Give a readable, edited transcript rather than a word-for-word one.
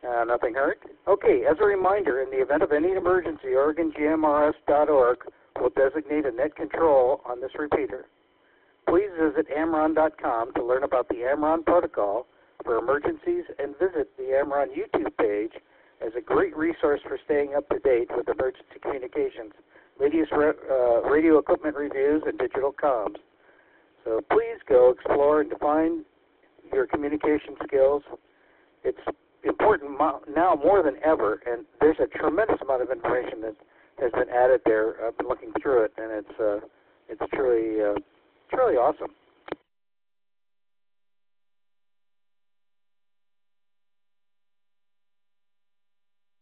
Nothing hurt. Okay, as a reminder, in the event of any emergency, OregonGMRS.org will designate a net control on this repeater. Please visit AMRON.com to learn about the AMRON protocol for emergencies and visit the AMRON YouTube page as a great resource for staying up to date with emergency communications, latest radio equipment reviews, and digital comms. So please go explore and define your communication skills. It's important now more than ever, and there's a tremendous amount of information that has been added there. I've been looking through it, and it's truly awesome.